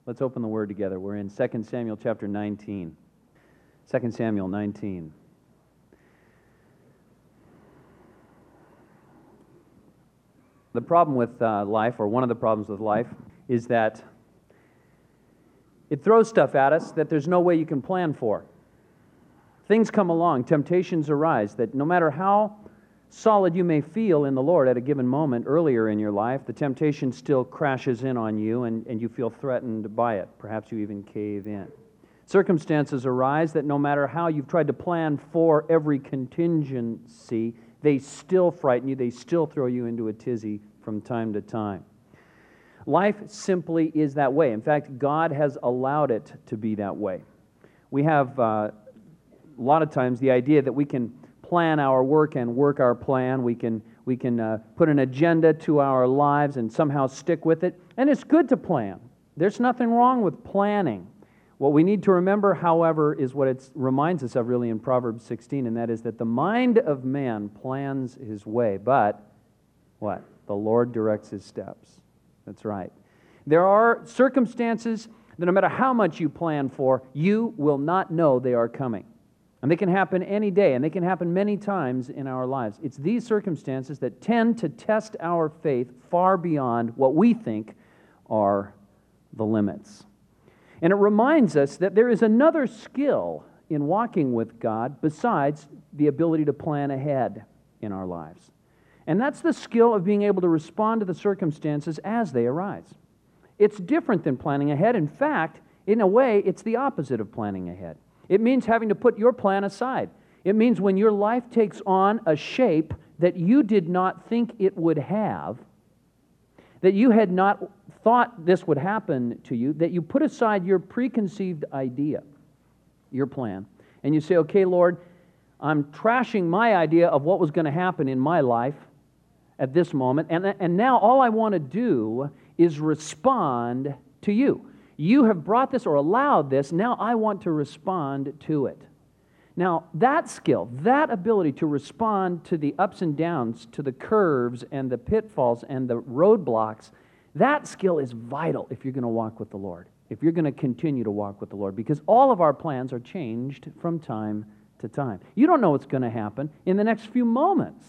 Let's open the Word together. We're in 2 Samuel chapter 19. 2 Samuel 19. The problem with life, or one of the problems with life, is that it throws stuff at us that there's no way you can plan for. Things come along, temptations arise, that no matter how solid you may feel in the Lord at a given moment earlier in your life, the temptation still crashes in on you and you feel threatened by it. Perhaps you even cave in. Circumstances arise that no matter how you've tried to plan for every contingency, they still frighten you, they still throw you into a tizzy from time to time. Life simply is that way. In fact, God has allowed it to be that way. We have a lot of times the idea that we can plan our work and work our plan. We can put an agenda to our lives and somehow stick with it. And it's good to plan. There's nothing wrong with planning. What we need to remember, however, is what it reminds us of really in Proverbs 16, and that is that the mind of man plans his way, but what? The Lord directs his steps. That's right. There are circumstances that no matter how much you plan for, you will not know they are coming. And they can happen any day, and they can happen many times in our lives. It's these circumstances that tend to test our faith far beyond what we think are the limits. And it reminds us that there is another skill in walking with God besides the ability to plan ahead in our lives. And that's the skill of being able to respond to the circumstances as they arise. It's different than planning ahead. In fact, in a way, it's the opposite of planning ahead. It means having to put your plan aside. It means when your life takes on a shape that you did not think it would have, that you had not thought this would happen to you, that you put aside your preconceived idea, your plan, and you say, okay, Lord, I'm trashing my idea of what was going to happen in my life at this moment, and now all I want to do is respond to you. You have brought this or allowed this, now I want to respond to it. Now, that skill, that ability to respond to the ups and downs, to the curves and the pitfalls and the roadblocks, that skill is vital if you're going to walk with the Lord, if you're going to continue to walk with the Lord, because all of our plans are changed from time to time. You don't know what's going to happen in the next few moments,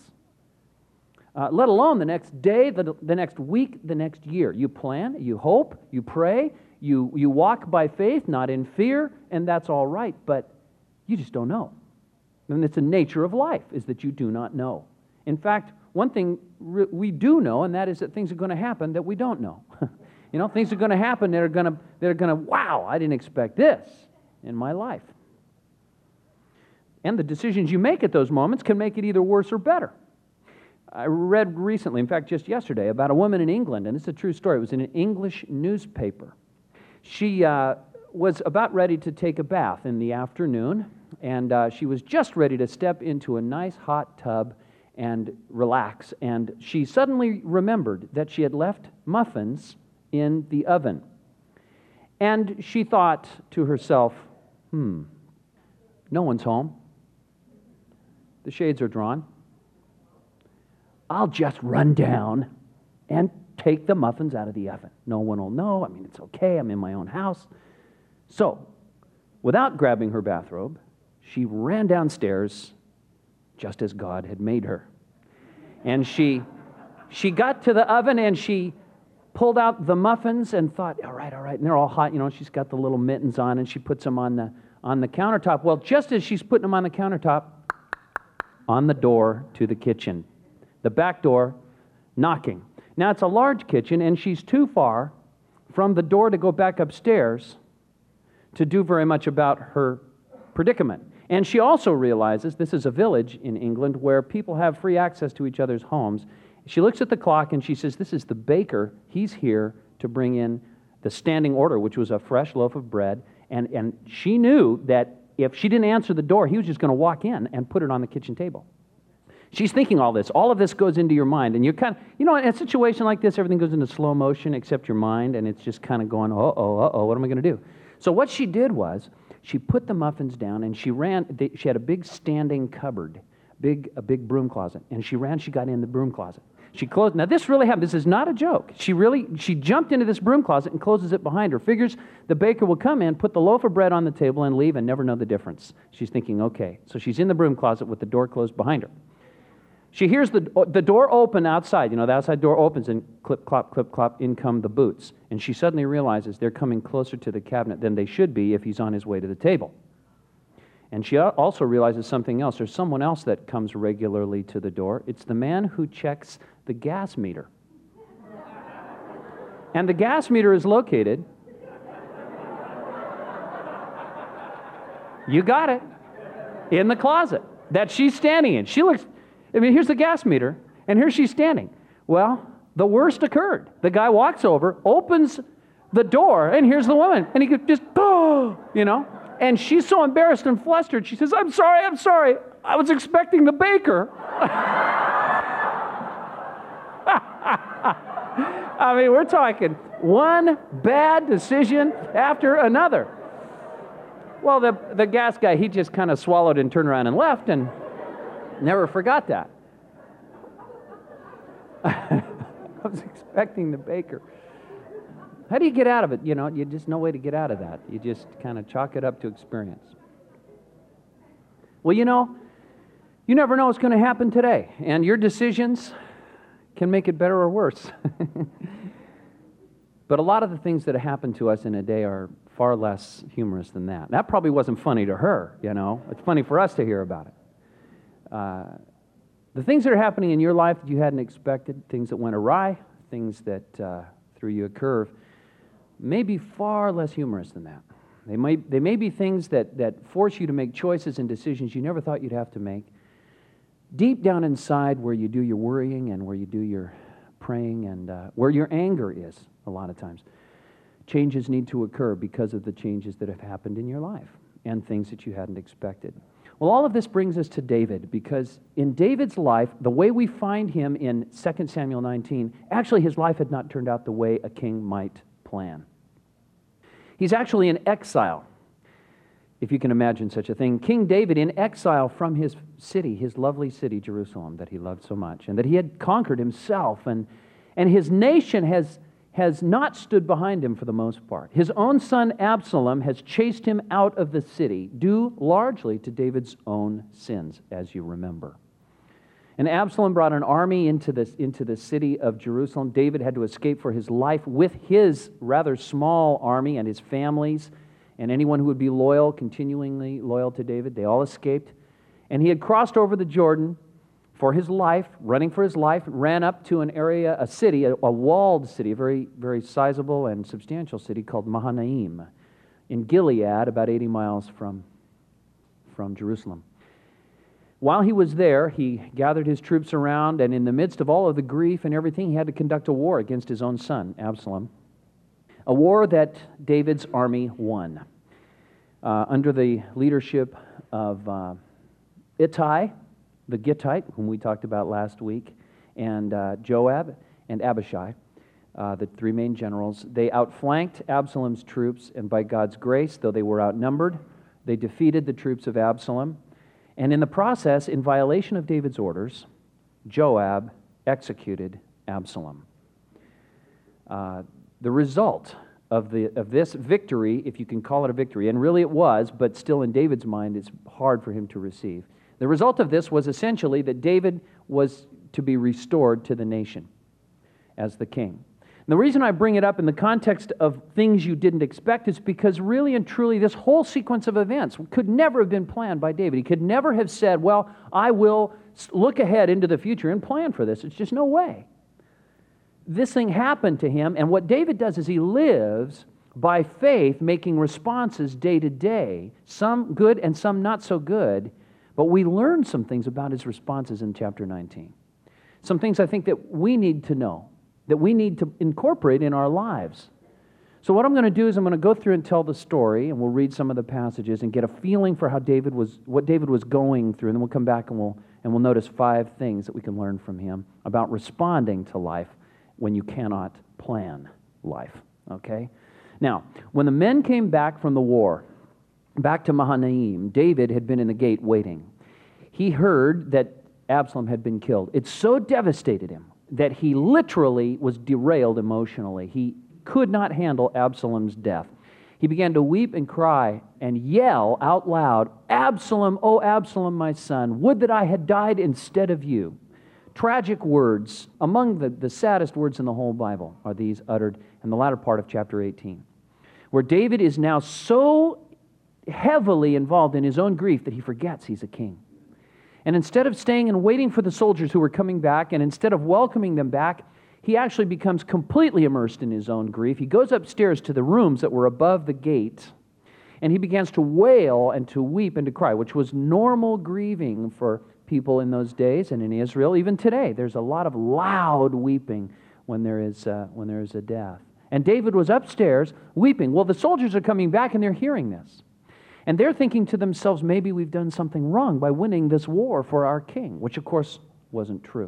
let alone the next day, the next week, the next year. You plan, you hope, you pray, you walk by faith, not in fear, and that's all right, but you just don't know. And it's the nature of life, is that you do not know. In fact, one thing we do know, and that is that things are going to happen that we don't know. Things are going to happen that are going to, wow, I didn't expect this in my life. And the decisions you make at those moments can make it either worse or better. I read recently, in fact, just yesterday, about a woman in England, and it's a true story. It was in an English newspaper. She was about ready to take a bath in the afternoon, and she was just ready to step into a nice hot tub and relax, and she suddenly remembered that she had left muffins in the oven. And she thought to herself, no one's home. The shades are drawn. I'll just run down and take the muffins out of the oven. No one will know. It's okay. I'm in my own house. So, without grabbing her bathrobe, she ran downstairs just as God had made her. And she got to the oven and she pulled out the muffins and thought, all right. And they're all hot. She's got the little mittens on and she puts them on the countertop. Well, just as she's putting them on the countertop, on the door to the kitchen, the back door, knocking. Now, it's a large kitchen, and she's too far from the door to go back upstairs to do very much about her predicament. And she also realizes this is a village in England where people have free access to each other's homes. She looks at the clock, and she says, this is the baker. He's here to bring in the standing order, which was a fresh loaf of bread. And she knew that if she didn't answer the door, he was just going to walk in and put it on the kitchen table. She's thinking all this. All of this goes into your mind. And you're kind of, in a situation like this, everything goes into slow motion except your mind, and it's just kind of going, what am I going to do? So what she did was, she put the muffins down, and she ran. She had a big standing cupboard, a big broom closet. And she got in the broom closet. She closed. Now, this really happened. This is not a joke. She jumped into this broom closet and closes it behind her. Figures the baker will come in, put the loaf of bread on the table, and leave and never know the difference. She's thinking, okay. So she's in the broom closet with the door closed behind her. She hears the door open outside. The outside door opens, and clip, clop, in come the boots. And she suddenly realizes they're coming closer to the cabinet than they should be if he's on his way to the table. And she also realizes something else. There's someone else that comes regularly to the door. It's the man who checks the gas meter. And the gas meter is located, you got it, in the closet that she's standing in. She looks, here's the gas meter, and here she's standing. Well, the worst occurred. The guy walks over, opens the door, and here's the woman. And he could just, And she's so embarrassed and flustered. She says, I'm sorry. I was expecting the baker. We're talking one bad decision after another. Well, the gas guy, he just kind of swallowed and turned around and left and never forgot that. I was expecting the baker. How do you get out of it? You just no way to get out of that. You just kind of chalk it up to experience. Well, you never know what's going to happen today, and your decisions can make it better or worse. But a lot of the things that happen to us in a day are far less humorous than that. That probably wasn't funny to her, It's funny for us to hear about it. The things that are happening in your life that you hadn't expected, things that went awry, things that threw you a curve, may be far less humorous than that. They may be things that force you to make choices and decisions you never thought you'd have to make. Deep down inside where you do your worrying and where you do your praying and where your anger is a lot of times. Changes need to occur because of the changes that have happened in your life and things that you hadn't expected. Well, all of this brings us to David, because in David's life, the way we find him in 2 Samuel 19, actually his life had not turned out the way a king might plan. He's actually in exile, if you can imagine such a thing. King David in exile from his city, his lovely city, Jerusalem, that he loved so much, and that he had conquered himself, and his nation has not stood behind him for the most part. His own son Absalom has chased him out of the city, due largely to David's own sins, as you remember. And Absalom brought an army into the city of Jerusalem. David had to escape for his life with his rather small army and his families, and anyone who would be loyal, continually loyal to David. They all escaped. And he had crossed over the Jordan for his life, running for his life, ran up to an area, a city, a walled city, a very, very sizable and substantial city called Mahanaim in Gilead, about 80 miles from Jerusalem. While he was there, he gathered his troops around, and in the midst of all of the grief and everything, he had to conduct a war against his own son, Absalom, a war that David's army won under the leadership of Ittai, the Gittite, whom we talked about last week, and Joab and Abishai, the three main generals. They outflanked Absalom's troops, and by God's grace, though they were outnumbered, they defeated the troops of Absalom. And in the process, in violation of David's orders, Joab executed Absalom. The result of this victory, if you can call it a victory, and really it was, but still in David's mind, it's hard for him to receive. The result of this was essentially that David was to be restored to the nation as the king. And the reason I bring it up in the context of things you didn't expect is because really and truly this whole sequence of events could never have been planned by David. He could never have said, well, I will look ahead into the future and plan for this. It's just no way. This thing happened to him, and what David does is he lives by faith, making responses day to day, some good and some not so good, but we learn some things about his responses in chapter 19. Some things I think that we need to know, that we need to incorporate in our lives. So what I'm going to do is I'm going to go through and tell the story, and we'll read some of the passages and get a feeling for what David was going through, and then we'll come back and we'll notice 5 things that we can learn from him about responding to life when you cannot plan life, okay? Now, when the men came back from the war, back to Mahanaim, David had been in the gate waiting. He heard that Absalom had been killed. It so devastated him that he literally was derailed emotionally. He could not handle Absalom's death. He began to weep and cry and yell out loud, "Absalom, oh Absalom, my son, would that I had died instead of you." Tragic words, among the saddest words in the whole Bible, are these uttered in the latter part of chapter 18, where David is now so heavily involved in his own grief that he forgets he's a king. And instead of staying and waiting for the soldiers who were coming back, and instead of welcoming them back, he actually becomes completely immersed in his own grief. He goes upstairs to the rooms that were above the gate, and he begins to wail and to weep and to cry, which was normal grieving for people in those days and in Israel. Even today, there's a lot of loud weeping when there is a death. And David was upstairs weeping. Well, the soldiers are coming back, and they're hearing this. And they're thinking to themselves, maybe we've done something wrong by winning this war for our king, which of course wasn't true.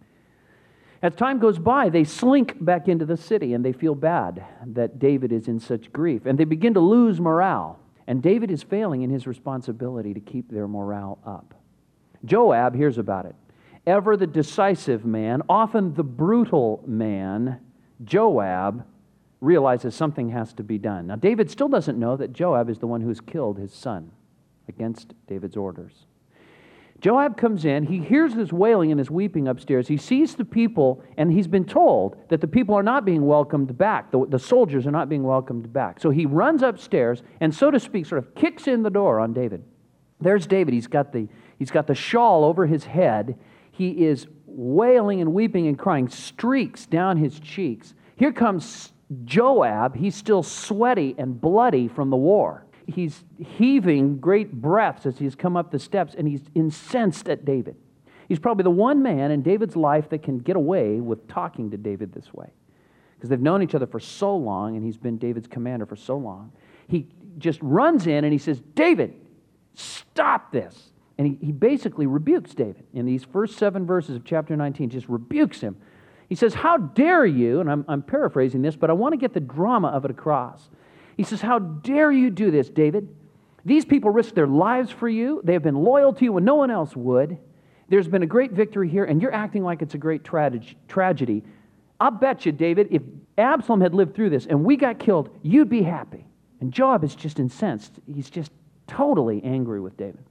As time goes by, they slink back into the city, and they feel bad that David is in such grief. And they begin to lose morale. And David is failing in his responsibility to keep their morale up. Joab hears about it. Ever the decisive man, often the brutal man, Joab realizes something has to be done. Now, David still doesn't know that Joab is the one who's killed his son against David's orders. Joab comes in, he hears this wailing and this weeping upstairs. He sees the people, and he's been told that the people are not being welcomed back. The soldiers are not being welcomed back. So he runs upstairs and, so to speak, sort of kicks in the door on David. There's David. He's got the shawl over his head. He is wailing and weeping and crying, streaks down his cheeks. Here comes Joab. He's still sweaty and bloody from the war. He's heaving great breaths as he's come up the steps, and he's incensed at David. He's probably the one man in David's life that can get away with talking to David this way, because they've known each other for so long, and he's been David's commander for so long. He just runs in and he says, "David, stop this." And he basically rebukes David. In these first 7 verses of chapter 19, just rebukes him. He says, "How dare you," and I'm paraphrasing this, but I want to get the drama of it across. He says, "How dare you do this, David? These people risked their lives for you. They have been loyal to you when no one else would. There's been a great victory here, and you're acting like it's a great tragedy. I'll bet you, David, if Absalom had lived through this and we got killed, you'd be happy." And Joab is just incensed. He's just totally angry with David.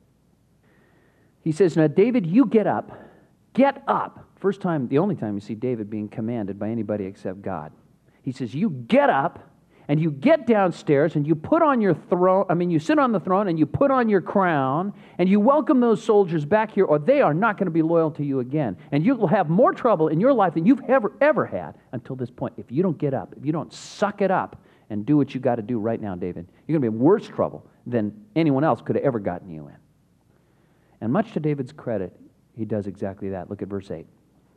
He says, "Now, David, you get up. Get up." First time, the only time you see David being commanded by anybody except God. He says, "You get up, and you get downstairs, and you put on your throne, you sit on the throne, and you put on your crown, and you welcome those soldiers back here, or they are not going to be loyal to you again. And you will have more trouble in your life than you've ever had until this point. If you don't get up, if you don't suck it up and do what you got to do right now, David, you're going to be in worse trouble than anyone else could have ever gotten you in." And much to David's credit, he does exactly that. Look at verse 8.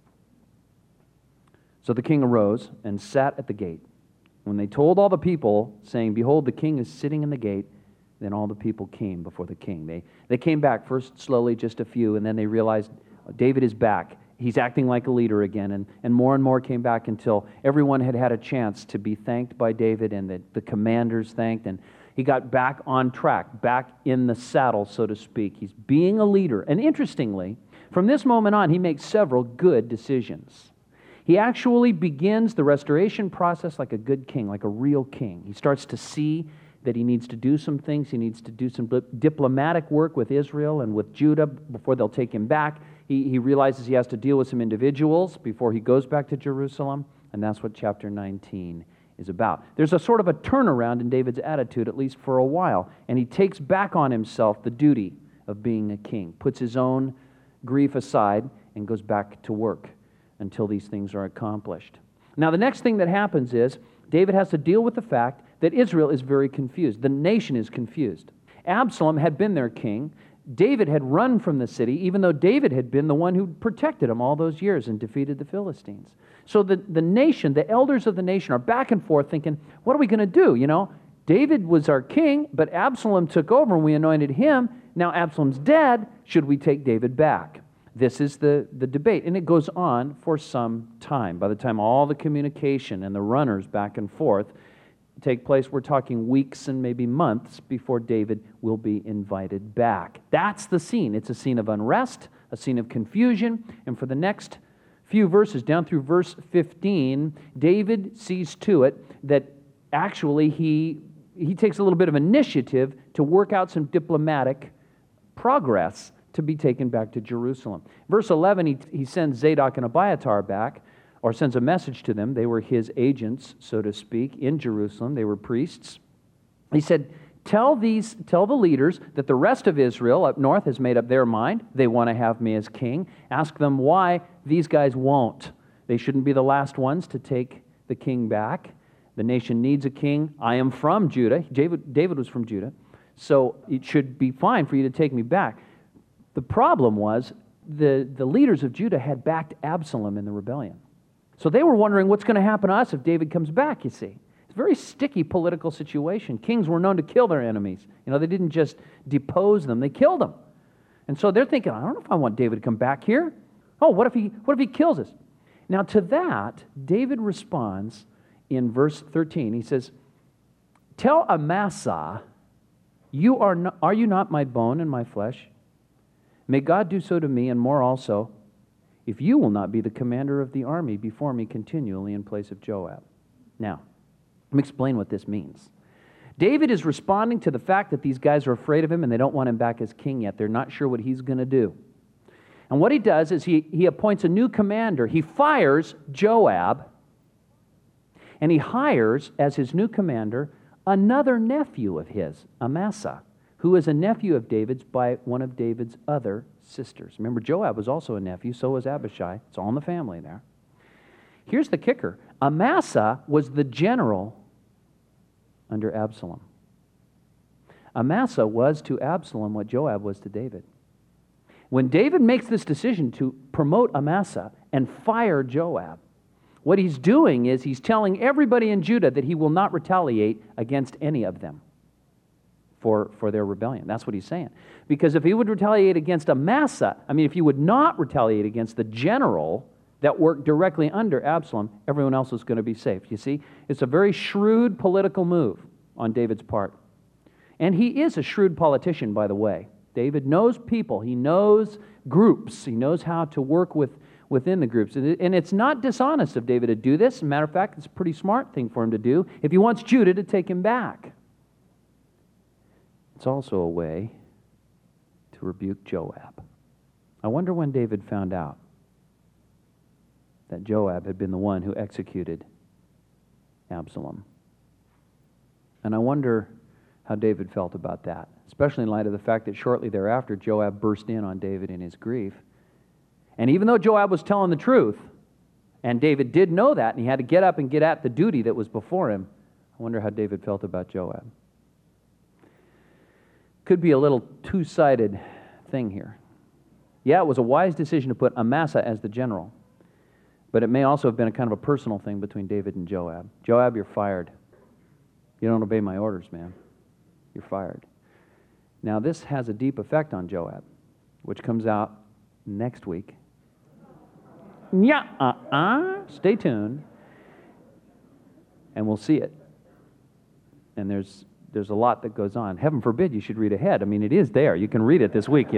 "So the king arose and sat at the gate. When they told all the people, saying, 'Behold, the king is sitting in the gate,' then all the people came before the king." They came back first slowly, just a few, and then they realized David is back. He's acting like a leader again, and more came back until everyone had had a chance to be thanked by David, and the commanders thanked, and he got back on track, back in the saddle, so to speak. He's being a leader. And interestingly, from this moment on, he makes several good decisions. He actually begins the restoration process like a good king, like a real king. He starts to see that he needs to do some things. He needs to do some diplomatic work with Israel and with Judah before they'll take him back. He realizes he has to deal with some individuals before he goes back to Jerusalem, and that's what chapter 19 is about. There's a sort of a turnaround in David's attitude, at least for a while, and he takes back on himself the duty of being a king, puts his own grief aside, and goes back to work until these things are accomplished. Now, the next thing that happens is David has to deal with the fact that Israel is very confused. The nation is confused. Absalom had been their king. David had run from the city, even though David had been the one who protected him all those years and defeated the Philistines. So the nation, the elders of the nation, are back and forth thinking, what are we going to do? David was our king, but Absalom took over and we anointed him. Now Absalom's dead. Should we take David back? This is the debate, and it goes on for some time. By the time all the communication and the runners back and forth take place, we're talking weeks and maybe months before David will be invited back. That's the scene. It's a scene of unrest, a scene of confusion, and for the next few verses, down through verse 15, David sees to it that actually he takes a little bit of initiative to work out some diplomatic progress to be taken back to Jerusalem. Verse 11, he sends Zadok and Abiathar back, or sends a message to them. They were his agents, so to speak, in Jerusalem. They were priests. He said, tell the leaders that the rest of Israel up north has made up their mind. They want to have me as king. Ask them why these guys won't. They shouldn't be the last ones to take the king back. The nation needs a king. I am from Judah. David was from Judah. So it should be fine for you to take me back. The problem was the leaders of Judah had backed Absalom in the rebellion. So they were wondering what's going to happen to us if David comes back, you see. It's a very sticky political situation. Kings were known to kill their enemies. They didn't just depose them, they killed them. And so they're thinking, I don't know if I want David to come back here. Oh, what if he kills us? Now to that, David responds in verse 13. He says, tell Amasa, are you not my bone and my flesh? May God do so to me and more also, if you will not be the commander of the army before me continually in place of Joab. Now, let me explain what this means. David is responding to the fact that these guys are afraid of him and they don't want him back as king yet. They're not sure what he's going to do. And what he does is he appoints a new commander. He fires Joab, and he hires as his new commander another nephew of his, Amasa, who is a nephew of David's by one of David's other sisters. Remember, Joab was also a nephew, so was Abishai. It's all in the family there. Here's the kicker. Amasa was the general under Absalom. Amasa was to Absalom what Joab was to David. When David makes this decision to promote Amasa and fire Joab, what he's doing is he's telling everybody in Judah that he will not retaliate against any of them for their rebellion. That's what he's saying. Because if he would retaliate against Amasa, if he would not retaliate against the general that worked directly under Absalom, everyone else was going to be safe. You see, it's a very shrewd political move on David's part. And he is a shrewd politician, by the way. David knows people. He knows groups. He knows how to work within the groups. And it's not dishonest of David to do this. As a matter of fact, it's a pretty smart thing for him to do if he wants Judah to take him back. It's also a way to rebuke Joab. I wonder when David found out that Joab had been the one who executed Absalom. And I wonder how David felt about that, especially in light of the fact that shortly thereafter, Joab burst in on David in his grief. And even though Joab was telling the truth, and David did know that, and he had to get up and get at the duty that was before him, I wonder how David felt about Joab. Could be a little two-sided thing here. Yeah, it was a wise decision to put Amasa as the general, but it may also have been a kind of a personal thing between David and Joab. Joab, you're fired. You don't obey my orders, man. You're fired. Now, this has a deep effect on Joab, which comes out next week. Stay tuned, and we'll see it. And there's a lot that goes on. Heaven forbid you should read ahead. It is there. You can read it this week,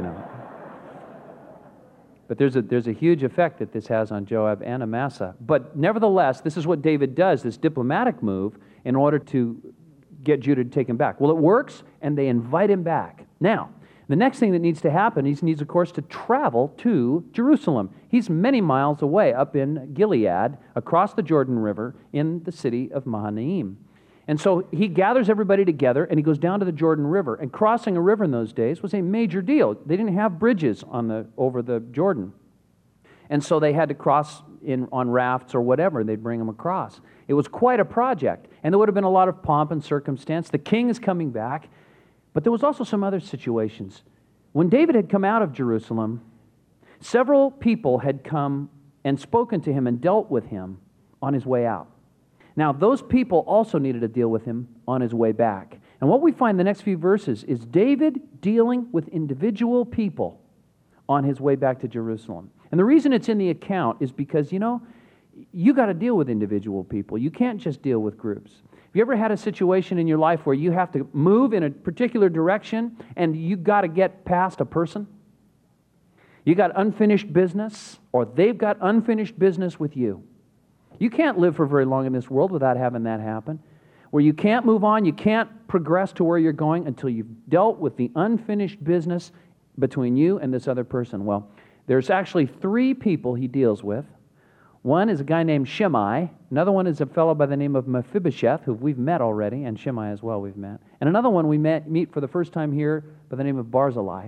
But there's a huge effect that this has on Joab and Amasa. But nevertheless, this is what David does, this diplomatic move, in order to get Judah to take him back. Well, it works, and they invite him back. Now, the next thing that needs to happen, he needs, of course, to travel to Jerusalem. He's many miles away up in Gilead, across the Jordan River, in the city of Mahanaim. And so he gathers everybody together, and he goes down to the Jordan River. And crossing a river in those days was a major deal. They didn't have bridges over the Jordan. And so they had to cross on rafts or whatever, and they'd bring them across. It was quite a project, and there would have been a lot of pomp and circumstance. The king is coming back, but there was also some other situations. When David had come out of Jerusalem, several people had come and spoken to him and dealt with him on his way out. Now, those people also needed to deal with him on his way back. And what we find in the next few verses is David dealing with individual people on his way back to Jerusalem. And the reason it's in the account is because, you got to deal with individual people. You can't just deal with groups. Have you ever had a situation in your life where you have to move in a particular direction and you got to get past a person? You got unfinished business, or they've got unfinished business with you. You can't live for very long in this world without having that happen, where you can't move on, you can't progress to where you're going until you've dealt with the unfinished business between you and this other person. Well, there's actually 3 people he deals with. One is a guy named Shimei. Another one is a fellow by the name of Mephibosheth, who we've met already, and Shimei as well we've met. And another one we meet for the first time here by the name of Barzillai.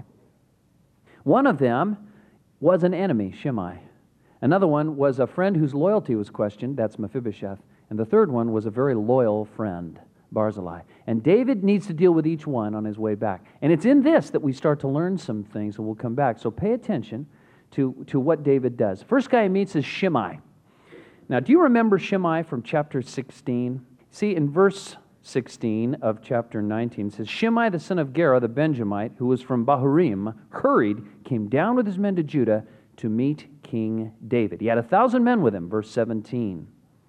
One of them was an enemy, Shimei. Another one was a friend whose loyalty was questioned, that's Mephibosheth. And the third one was a very loyal friend, Barzillai. And David needs to deal with each one on his way back. And it's in this that we start to learn some things, and we'll come back. So pay attention to what David does. First guy he meets is Shimei. Now, do you remember Shimei from chapter 16? See, in verse 16 of chapter 19, it says, Shimei, the son of Gera, the Benjamite, who was from Bahurim, came down with his men to Judah to meet King David. He had 1,000 men with him, verse 17.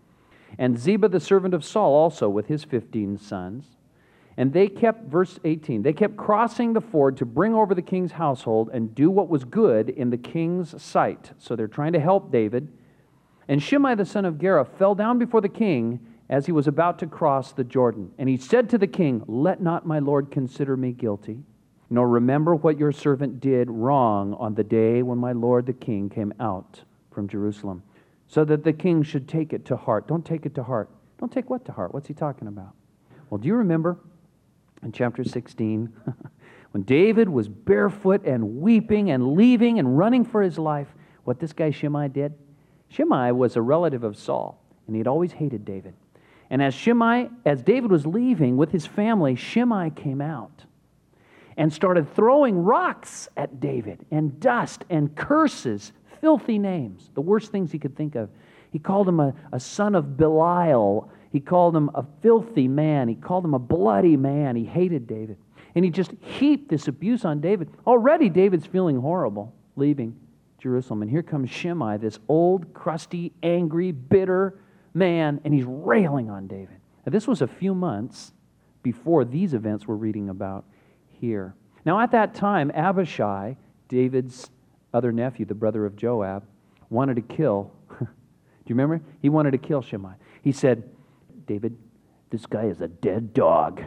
And Ziba, the servant of Saul, also with his 15 sons. And they kept, verse 18, they kept crossing the ford to bring over the king's household and do what was good in the king's sight. So they're trying to help David. And Shimei, the son of Gera, fell down before the king as he was about to cross the Jordan. And he said to the king, let not my lord consider me guilty, nor remember what your servant did wrong on the day when my lord the king came out from Jerusalem, so that the king should take it to heart. Don't take it to heart. Don't take what to heart? What's he talking about? Well, do you remember in chapter 16, when David was barefoot and weeping and leaving and running for his life, what this guy Shimei did? Shimei was a relative of Saul, and he'd always hated David. And as David was leaving with his family, Shimei came out and started throwing rocks at David and dust and curses, filthy names, the worst things he could think of. He called him a son of Belial. He called him a filthy man. He called him a bloody man. He hated David. And he just heaped this abuse on David. Already David's feeling horrible leaving Jerusalem. And here comes Shimei, this old, crusty, angry, bitter man, and he's railing on David. Now, this was a few months before these events we're reading about here. Now, at that time, Abishai, David's other nephew, the brother of Joab, wanted to kill. Do you remember? He wanted to kill Shimei. He said, David, this guy is a dead dog.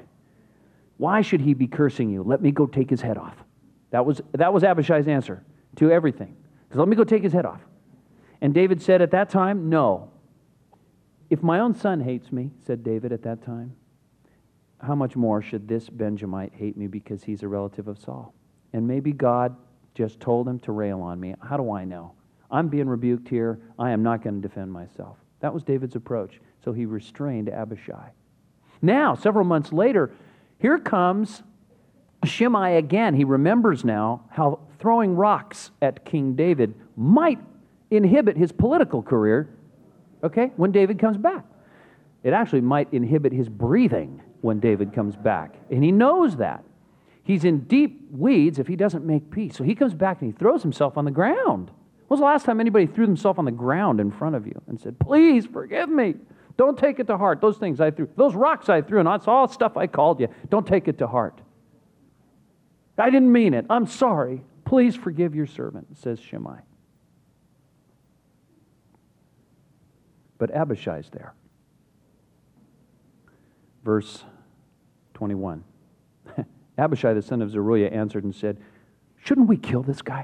Why should he be cursing you? Let me go take his head off. That was Abishai's answer to everything. Because let me go take his head off. And David said at that time, no. If my own son hates me, said David at that time, how much more should this Benjamite hate me because he's a relative of Saul? And maybe God just told him to rail on me. How do I know? I'm being rebuked here. I am not going to defend myself. That was David's approach. So he restrained Abishai. Now, several months later, here comes Shimei again. He remembers now how throwing rocks at King David might inhibit his political career, okay, when David comes back. It actually might inhibit his breathing when David comes back. And he knows that. He's in deep weeds if he doesn't make peace. So he comes back and he throws himself on the ground. When was the last time anybody threw themselves on the ground in front of you and said, please forgive me. Don't take it to heart. Those things I threw, those rocks I threw, and that's all stuff I called you. Don't take it to heart. I didn't mean it. I'm sorry. Please forgive your servant, says Shimei. But Abishai's there. Verse 21. Abishai, the son of Zeruiah, answered and said, shouldn't we kill this guy?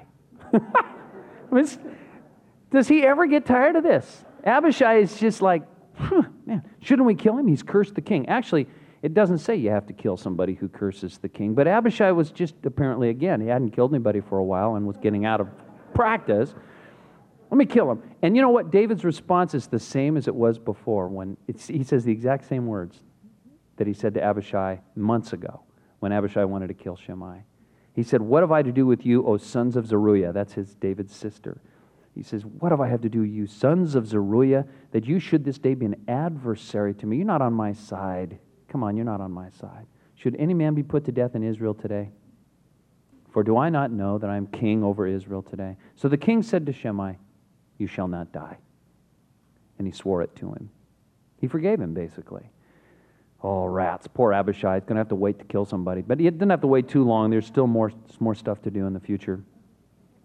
Does he ever get tired of this? Abishai is just like, man, shouldn't we kill him? He's cursed the king. Actually, it doesn't say you have to kill somebody who curses the king, but Abishai was just apparently, again, he hadn't killed anybody for a while and was getting out of practice. Let me kill him. And you know what? David's response is the same as it was before. He says the exact same words that he said to Abishai months ago when Abishai wanted to kill Shimei. He said, what have I to do with you, O sons of Zeruiah? That's David's sister. He says, what have I have to do, you sons of Zeruiah, that you should this day be an adversary to me? You're not on my side. Come on, you're not on my side. Should any man be put to death in Israel today? For do I not know that I am king over Israel today? So the king said to Shimei, you shall not die. And he swore it to him. He forgave him, basically. Oh, rats. Poor Abishai. He's going to have to wait to kill somebody. But he didn't have to wait too long. There's still more stuff to do in the future.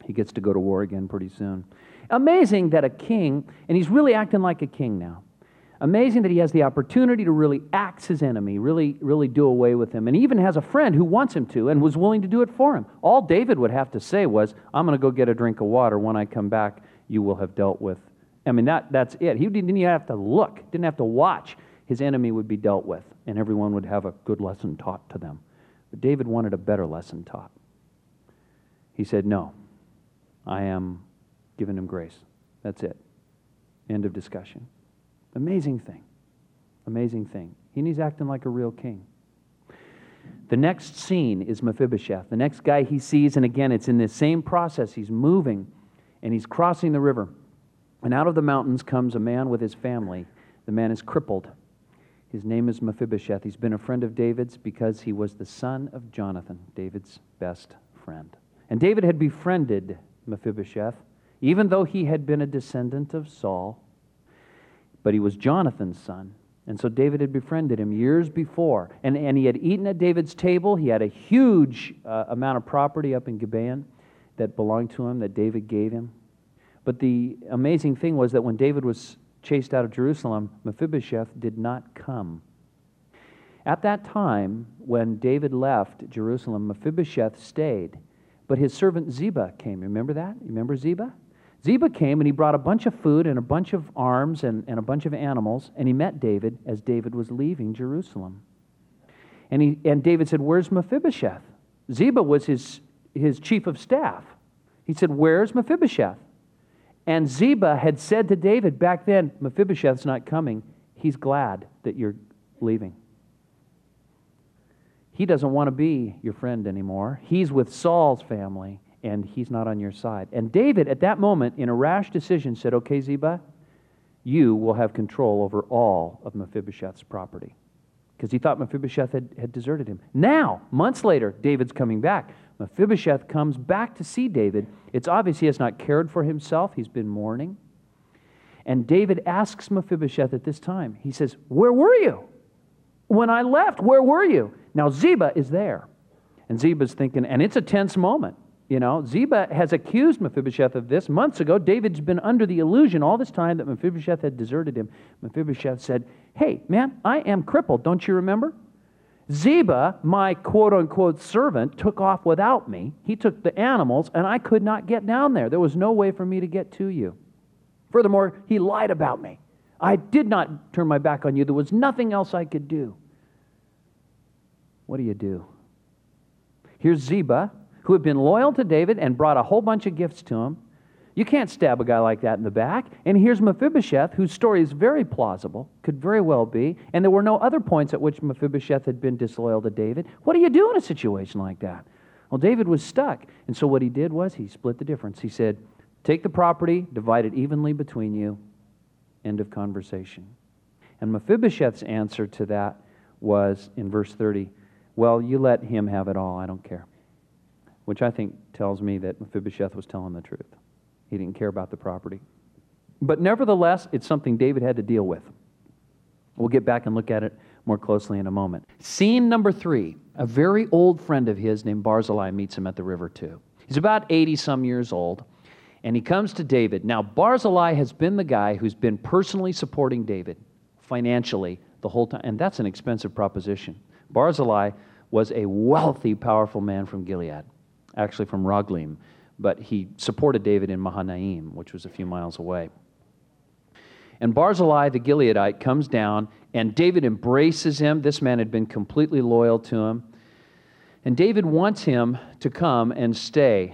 He gets to go to war again pretty soon. Amazing that a king, and he's really acting like a king now. Amazing that he has the opportunity to really axe his enemy, really do away with him. And he even has a friend who wants him to and was willing to do it for him. All David would have to say was, I'm going to go get a drink of water. When I come back, you will have dealt with. I mean, that's it. He didn't even have to look, didn't have to watch. His enemy would be dealt with, and everyone would have a good lesson taught to them. But David wanted a better lesson taught. He said, no, I am giving him grace. That's it. End of discussion. Amazing thing. Amazing thing. And he's acting like a real king. The next scene is Mephibosheth. The next guy he sees, and again, it's in this same process. He's moving, and he's crossing the river. And out of the mountains comes a man with his family. The man is crippled. His name is Mephibosheth. He's been a friend of David's because he was the son of Jonathan, David's best friend. And David had befriended Mephibosheth, even though he had been a descendant of Saul, but he was Jonathan's son. And so David had befriended him years before. And he had eaten at David's table. He had a huge amount of property up in Gibeon that belonged to him, that David gave him. But the amazing thing was that when David was chased out of Jerusalem, Mephibosheth did not come. At that time, when David left Jerusalem, Mephibosheth stayed. But his servant Ziba came. Remember that? You remember Ziba? Ziba came and he brought a bunch of food and a bunch of arms and a bunch of animals, and he met David as David was leaving Jerusalem. And David said, where's Mephibosheth? Ziba was his chief of staff. He said, where's Mephibosheth? And Ziba had said to David back then, Mephibosheth's not coming. He's glad that you're leaving. He doesn't want to be your friend anymore. He's with Saul's family, and he's not on your side. And David, at that moment, in a rash decision, said, okay, Ziba, you will have control over all of Mephibosheth's property. Because he thought Mephibosheth had deserted him. Now, months later, David's coming back. Mephibosheth comes back to see David. It's obvious he has not cared for himself. He's been mourning. And David asks Mephibosheth at this time, he says, where were you? When I left, where were you? Now, Ziba is there. And Ziba's thinking, and it's a tense moment. You know, Ziba has accused Mephibosheth of this. Months ago, David's been under the illusion all this time that Mephibosheth had deserted him. Mephibosheth said, hey, man, I am crippled. Don't you remember? Ziba, my quote-unquote servant, took off without me. He took the animals, and I could not get down there. There was no way for me to get to you. Furthermore, he lied about me. I did not turn my back on you. There was nothing else I could do. What do you do? Here's Ziba, who had been loyal to David and brought a whole bunch of gifts to him. You can't stab a guy like that in the back. And here's Mephibosheth, whose story is very plausible, could very well be, and there were no other points at which Mephibosheth had been disloyal to David. What do you do in a situation like that? Well, David was stuck, and so what he did was he split the difference. He said, take the property, divide it evenly between you, end of conversation. And Mephibosheth's answer to that was, in verse 30, well, you let him have it all, I don't care. Which I think tells me that Mephibosheth was telling the truth. He didn't care about the property. But nevertheless, it's something David had to deal with. We'll get back and look at it more closely in a moment. Scene number 3. A very old friend of his named Barzillai meets him at the river too. He's about 80-some years old, and he comes to David. Now, Barzillai has been the guy who's been personally supporting David financially the whole time, and that's an expensive proposition. Barzillai was a wealthy, powerful man from Gilead, actually from Roglim, but he supported David in Mahanaim, which was a few miles away. And Barzillai the Gileadite comes down, and David embraces him. This man had been completely loyal to him. And David wants him to come and stay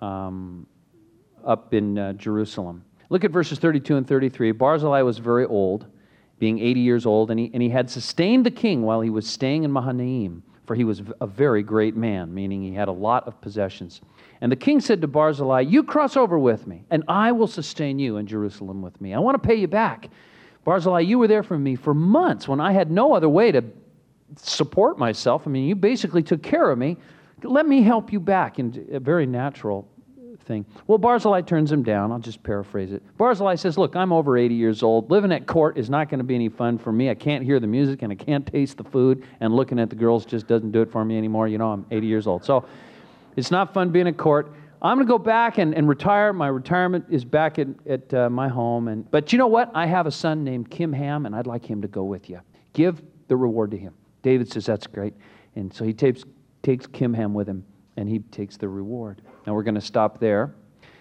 up in Jerusalem. Look at verses 32 and 33. Barzillai was very old, being 80 years old, and he had sustained the king while he was staying in Mahanaim, for he was a very great man, meaning he had a lot of possessions. And the king said to Barzillai, you cross over with me, and I will sustain you in Jerusalem with me. I want to pay you back. Barzillai, you were there for me for months when I had no other way to support myself. I mean, you basically took care of me. Let me help you back, in a very natural thing. Well, Barzillai turns him down. I'll just paraphrase it. Barzillai says, look, I'm over 80 years old. Living at court is not going to be any fun for me. I can't hear the music, and I can't taste the food, and looking at the girls just doesn't do it for me anymore. You know, I'm 80 years old. So it's not fun being at court. I'm going to go back and retire. My retirement is back at my home. But you know what? I have a son named Kim Ham, and I'd like him to go with you. Give the reward to him. David says, that's great. And so he takes Kim Ham with him, and he takes the reward. Now we're going to stop there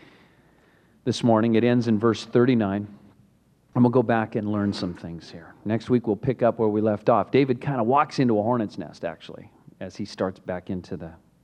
this morning. It ends in verse 39. And we'll go back and learn some things here. Next week we'll pick up where we left off. David kind of walks into a hornet's nest, actually, as he starts back into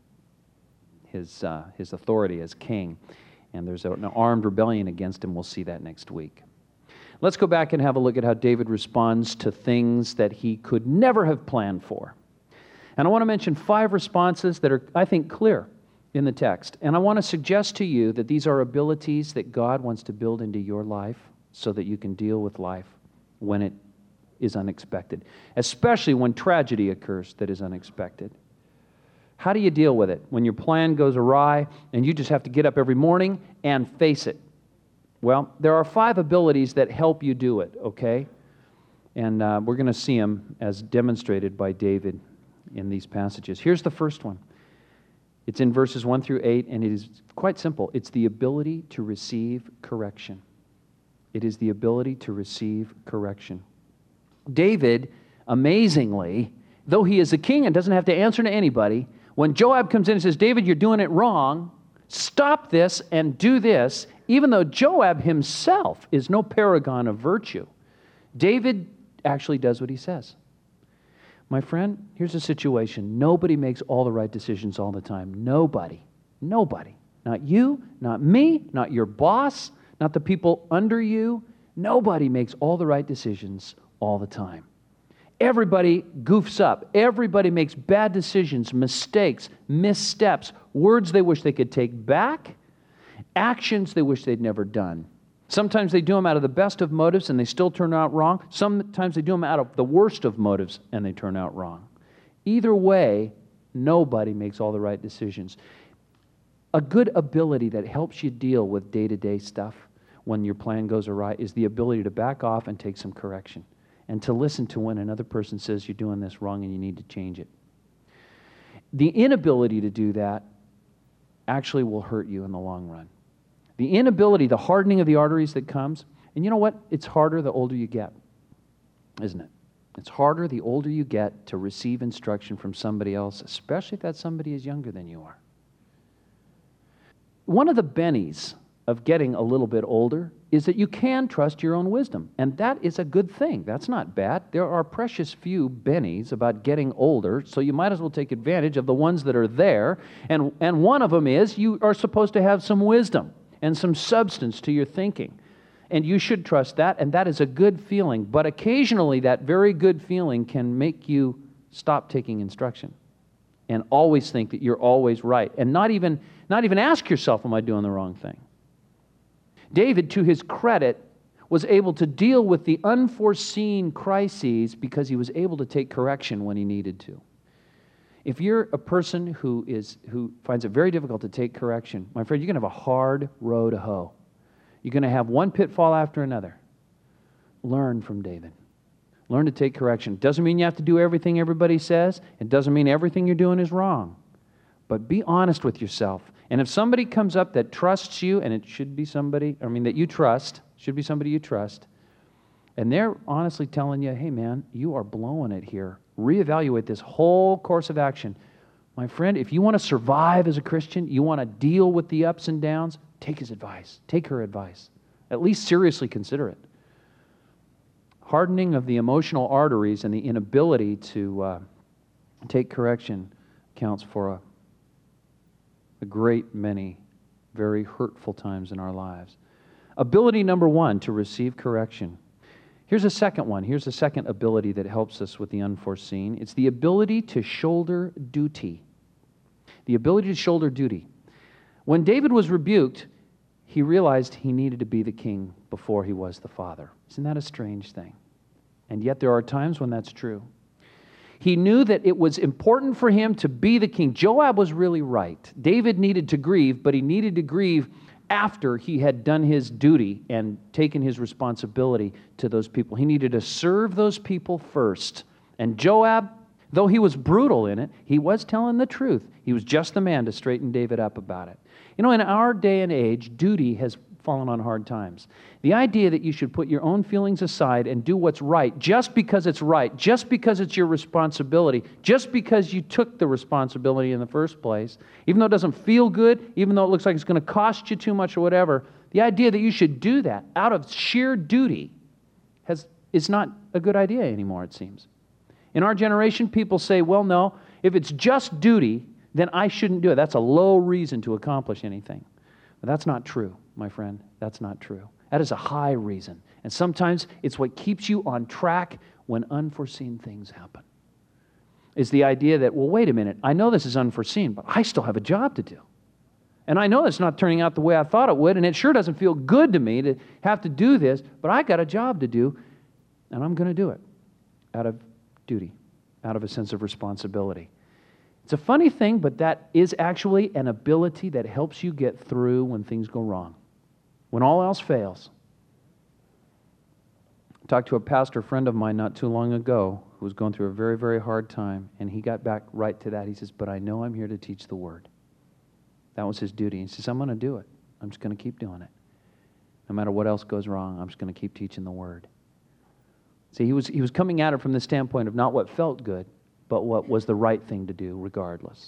his authority as king. And there's an armed rebellion against him. We'll see that next week. Let's go back and have a look at how David responds to things that he could never have planned for. And I want to mention 5 responses that are, I think, clear in the text. And I want to suggest to you that these are abilities that God wants to build into your life so that you can deal with life when it is unexpected, especially when tragedy occurs that is unexpected. How do you deal with it when your plan goes awry and you just have to get up every morning and face it? Well, there are 5 abilities that help you do it, okay? And we're going to see them as demonstrated by David in these passages. Here's the first one. It's in verses 1 through 8, and it is quite simple. It's the ability to receive correction. It is the ability to receive correction. David, amazingly, though he is a king and doesn't have to answer to anybody, when Joab comes in and says, David, you're doing it wrong, stop this and do this, even though Joab himself is no paragon of virtue, David actually does what he says. My friend, here's a situation. Nobody makes all the right decisions all the time. Nobody. Nobody. Not you, not me, not your boss, not the people under you. Nobody makes all the right decisions all the time. Everybody goofs up. Everybody makes bad decisions, mistakes, missteps, words they wish they could take back, actions they wish they'd never done. Sometimes they do them out of the best of motives and they still turn out wrong. Sometimes they do them out of the worst of motives and they turn out wrong. Either way, nobody makes all the right decisions. A good ability that helps you deal with day-to-day stuff when your plan goes awry is the ability to back off and take some correction and to listen to when another person says you're doing this wrong and you need to change it. The inability to do that actually will hurt you in the long run. The inability, the hardening of the arteries that comes, and you know what? It's harder the older you get, isn't it? It's harder the older you get to receive instruction from somebody else, especially if that somebody is younger than you are. One of the bennies of getting a little bit older is that you can trust your own wisdom, and that is a good thing. That's not bad. There are precious few bennies about getting older, so you might as well take advantage of the ones that are there, and one of them is you are supposed to have some wisdom and some substance to your thinking. And you should trust that, and that is a good feeling. But occasionally, that very good feeling can make you stop taking instruction and always think that you're always right, and not even ask yourself, am I doing the wrong thing? David, to his credit, was able to deal with the unforeseen crises because he was able to take correction when he needed to. If you're a person who finds it very difficult to take correction, my friend, you're going to have a hard row to hoe. You're going to have one pitfall after another. Learn from David. Learn to take correction. Doesn't mean you have to do everything everybody says. It doesn't mean everything you're doing is wrong. But be honest with yourself. And if somebody comes up that trusts you, and it should be somebody, that you trust, should be somebody you trust, and they're honestly telling you, hey man, you are blowing it here. Reevaluate this whole course of action. My friend, if you want to survive as a Christian, you want to deal with the ups and downs, take his advice. Take her advice. At least seriously consider it. Hardening of the emotional arteries and the inability to take correction counts for a great many very hurtful times in our lives. Ability number 1, to receive correction. Here's a second one. Here's a second ability that helps us with the unforeseen. It's the ability to shoulder duty. The ability to shoulder duty. When David was rebuked, he realized he needed to be the king before he was the father. Isn't that a strange thing? And yet there are times when that's true. He knew that it was important for him to be the king. Joab was really right. David needed to grieve, but he needed to grieve after he had done his duty and taken his responsibility to those people. He needed to serve those people first. And Joab, Though he was brutal in it, he was telling the truth. He was just the man to straighten David up about it. You know, in our day and age, duty has fallen on hard times. The idea that you should put your own feelings aside and do what's right just because it's right, just because it's your responsibility, just because you took the responsibility in the first place, even though it doesn't feel good, even though it looks like it's going to cost you too much or whatever, the idea that you should do that out of sheer duty is not a good idea anymore, it seems. In our generation, people say, well, no, if it's just duty, then I shouldn't do it. That's a low reason to accomplish anything. But that's not true, my friend. That's not true. That is a high reason. And sometimes it's what keeps you on track when unforeseen things happen. Is the idea that, well, wait a minute, I know this is unforeseen, but I still have a job to do. And I know it's not turning out the way I thought it would, and it sure doesn't feel good to me to have to do this, but I got a job to do, and I'm going to do it out of duty, out of a sense of responsibility. It's a funny thing, but that is actually an ability that helps you get through when things go wrong, when all else fails. I talked to a pastor friend of mine not too long ago who was going through a very, very hard time, and he got back right to that. He says, but I know I'm here to teach the Word. That was his duty. He says, I'm going to do it. I'm just going to keep doing it. No matter what else goes wrong, I'm just going to keep teaching the Word. See, he was coming at it from the standpoint of not what felt good, but what was the right thing to do regardless.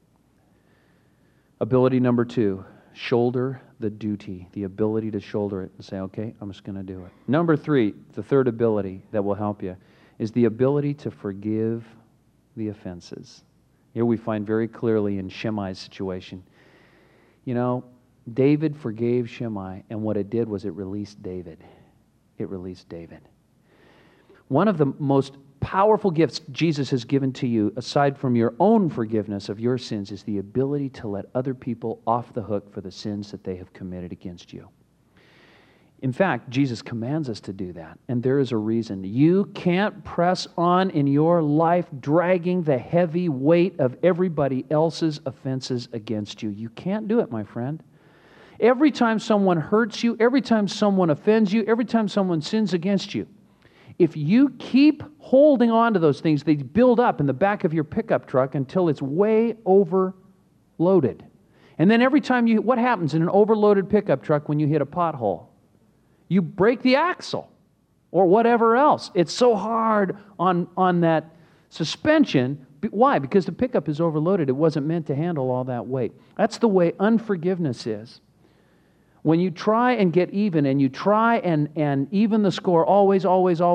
Ability number 2, shoulder the duty, the ability to shoulder it and say, okay, I'm just going to do it. Number 3, the third ability that will help you, is the ability to forgive the offenses. Here we find very clearly in Shimei's situation. You know, David forgave Shimei, and what it did was it released David. It released David. One of the most powerful gifts Jesus has given to you, aside from your own forgiveness of your sins, is the ability to let other people off the hook for the sins that they have committed against you. In fact, Jesus commands us to do that, and there is a reason. You can't press on in your life dragging the heavy weight of everybody else's offenses against you. You can't do it, my friend. Every time someone hurts you, every time someone offends you, every time someone sins against you, if you keep holding on to those things, they build up in the back of your pickup truck until it's way overloaded. And then every time what happens in an overloaded pickup truck when you hit a pothole? You break the axle or whatever else. It's so hard on that suspension. Why? Because the pickup is overloaded. It wasn't meant to handle all that weight. That's the way unforgiveness is. When you try and get even and you try and even the score always,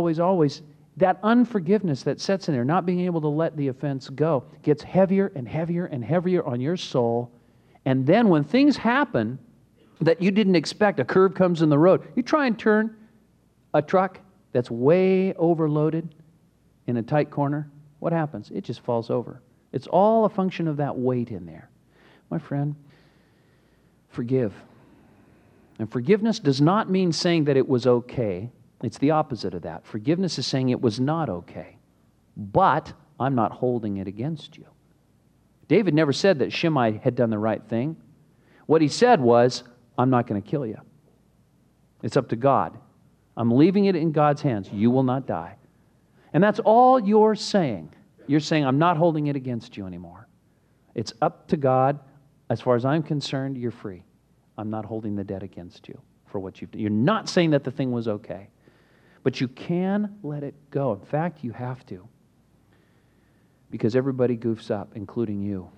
that unforgiveness that sets in there, not being able to let the offense go, gets heavier and heavier and heavier on your soul. And then when things happen that you didn't expect, a curve comes in the road, you try and turn a truck that's way overloaded in a tight corner, what happens? It just falls over. It's all a function of that weight in there. My friend, forgive. And forgiveness does not mean saying that it was okay. It's the opposite of that. Forgiveness is saying it was not okay, but I'm not holding it against you. David never said that Shimei had done the right thing. What he said was, I'm not going to kill you. It's up to God. I'm leaving it in God's hands. You will not die. And that's all you're saying. You're saying, I'm not holding it against you anymore. It's up to God. As far as I'm concerned, you're free. I'm not holding the debt against you for what you've done. You're not saying that the thing was okay. But you can let it go. In fact, you have to. Because everybody goofs up, including you.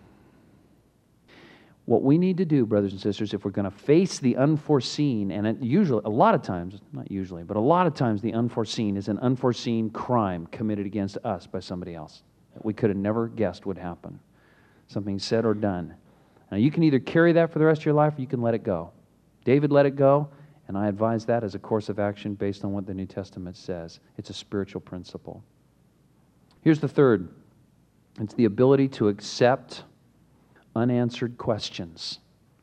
What we need to do, brothers and sisters, if we're going to face the unforeseen, and usually, a lot of times, not usually, but a lot of times the unforeseen is an unforeseen crime committed against us by somebody else that we could have never guessed would happen. Something said or done. Now, you can either carry that for the rest of your life or you can let it go. David let it go, and I advise that as a course of action based on what the New Testament says. It's a spiritual principle. Here's the third. It's the ability to accept unanswered questions.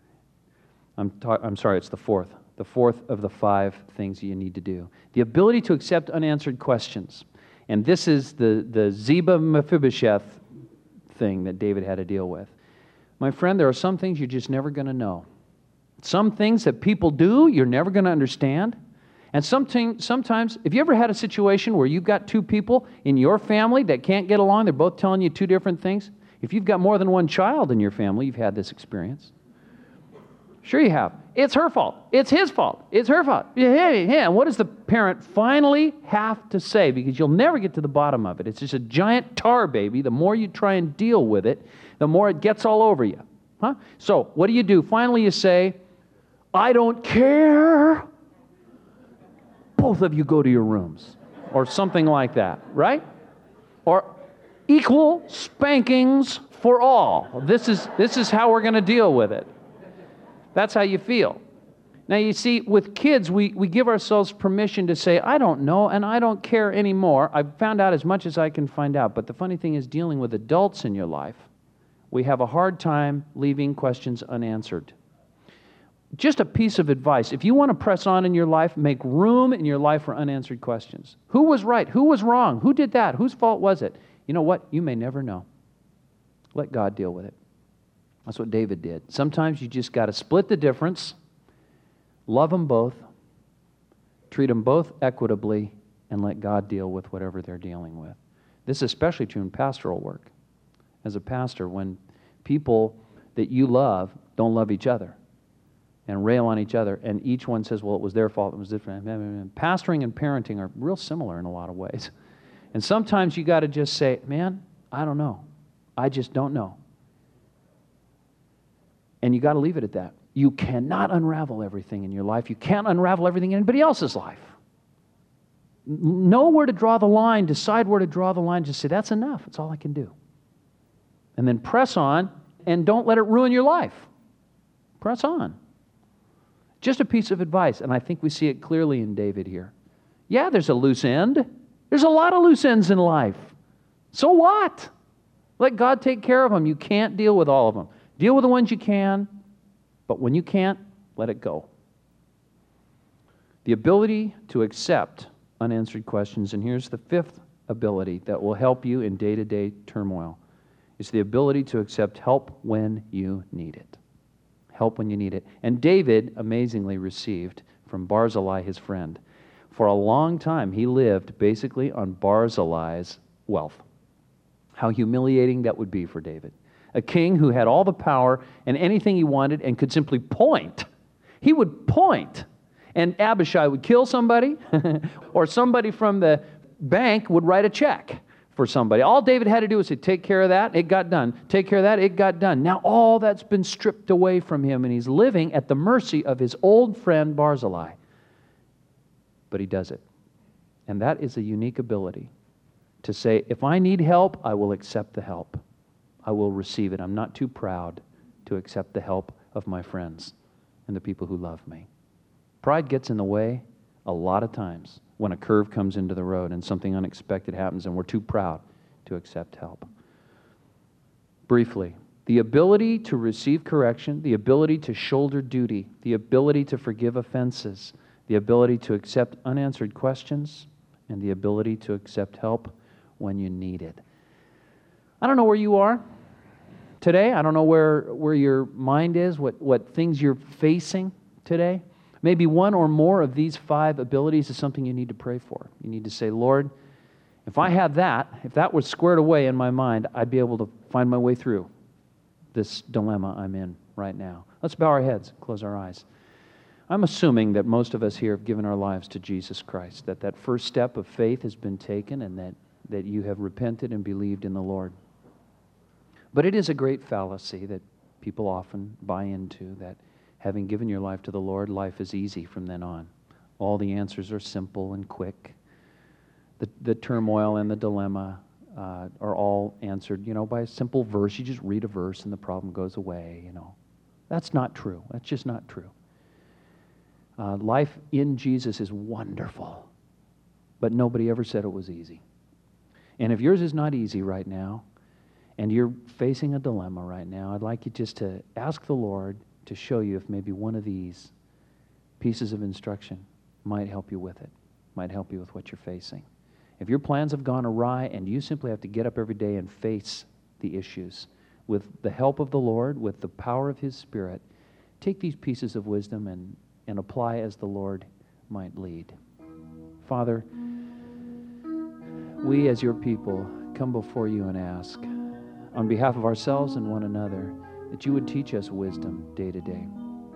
I'm sorry, it's the fourth. The fourth of the 5 things you need to do. The ability to accept unanswered questions. And this is the Ziba Mephibosheth thing that David had to deal with. My friend, there are some things you're just never going to know. Some things that people do, you're never going to understand. And sometimes, if you ever had a situation where you've got two people in your family that can't get along, they're both telling you two different things. If you've got more than one child in your family, you've had this experience. Sure you have. It's her fault. It's his fault. It's her fault. Yeah. And what does the parent finally have to say? Because you'll never get to the bottom of it. It's just a giant tar baby. The more you try and deal with it, the more it gets all over you. Huh? So what do? Finally you say, I don't care. Both of you go to your rooms. Or something like that, right? Or equal spankings for all. This is how we're going to deal with it. That's how you feel. Now, you see, with kids, we give ourselves permission to say, I don't know and I don't care anymore. I've found out as much as I can find out. But the funny thing is, dealing with adults in your life, we have a hard time leaving questions unanswered. Just a piece of advice. If you want to press on in your life, make room in your life for unanswered questions. Who was right? Who was wrong? Who did that? Whose fault was it? You know what? You may never know. Let God deal with it. That's what David did. Sometimes you just got to split the difference, love them both, treat them both equitably, and let God deal with whatever they're dealing with. This is especially true in pastoral work. As a pastor, when people that you love don't love each other and rail on each other, and each one says, well, it was their fault, it was different. Pastoring and parenting are real similar in a lot of ways. And sometimes you got to just say, man, I don't know. I just don't know. And you got to leave it at that. You cannot unravel everything in your life. You can't unravel everything in anybody else's life. Know where to draw the line. Decide where to draw the line. Just say, that's enough. That's all I can do. And then press on, and don't let it ruin your life. Press on. Just a piece of advice, and I think we see it clearly in David here. Yeah, there's a loose end. There's a lot of loose ends in life. So what? Let God take care of them. You can't deal with all of them. Deal with the ones you can, but when you can't, let it go. The ability to accept unanswered questions, and here's the fifth ability that will help you in day-to-day turmoil, is the ability to accept help when you need it. Help when you need it. And David amazingly received from Barzillai, his friend. For a long time, he lived basically on Barzillai's wealth. How humiliating that would be for David. A king who had all the power and anything he wanted and could simply point. He would point, and Abishai would kill somebody, or somebody from the bank would write a check for somebody. All David had to do was say, take care of that, it got done. Take care of that, it got done. Now all that's been stripped away from him, and he's living at the mercy of his old friend Barzillai. But he does it. And that is a unique ability to say, if I need help, I will accept the help. I will receive it. I'm not too proud to accept the help of my friends and the people who love me. Pride gets in the way a lot of times when a curve comes into the road and something unexpected happens and we're too proud to accept help. Briefly, the ability to receive correction, the ability to shoulder duty, the ability to forgive offenses, the ability to accept unanswered questions, and the ability to accept help when you need it. I don't know where you are today. I don't know where your mind is, what things you're facing today. Maybe one or more of these 5 abilities is something you need to pray for. You need to say, Lord, if I had that, if that was squared away in my mind, I'd be able to find my way through this dilemma I'm in right now. Let's bow our heads, close our eyes. I'm assuming that most of us here have given our lives to Jesus Christ, that first step of faith has been taken, and that you have repented and believed in the Lord. But it is a great fallacy that people often buy into, that having given your life to the Lord, life is easy from then on. All the answers are simple and quick. The turmoil and the dilemma are all answered, by a simple verse. You just read a verse and the problem goes away, That's not true. That's just not true. Life in Jesus is wonderful, but nobody ever said it was easy. And if yours is not easy right now, and you're facing a dilemma right now, I'd like you just to ask the Lord to show you if maybe one of these pieces of instruction might help you with it, might help you with what you're facing. If your plans have gone awry and you simply have to get up every day and face the issues, with the help of the Lord, with the power of His Spirit, take these pieces of wisdom and apply as the Lord might lead. Father, we as your people come before you and ask, on behalf of ourselves and one another, that you would teach us wisdom day to day.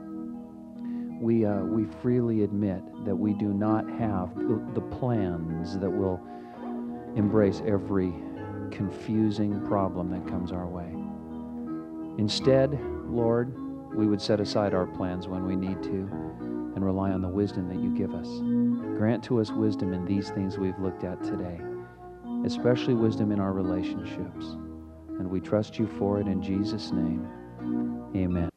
We freely admit that we do not have the plans that will embrace every confusing problem that comes our way. Instead, Lord, we would set aside our plans when we need to and rely on the wisdom that you give us. Grant to us wisdom in these things we've looked at today, especially wisdom in our relationships. And we trust you for it in Jesus' name. Amen.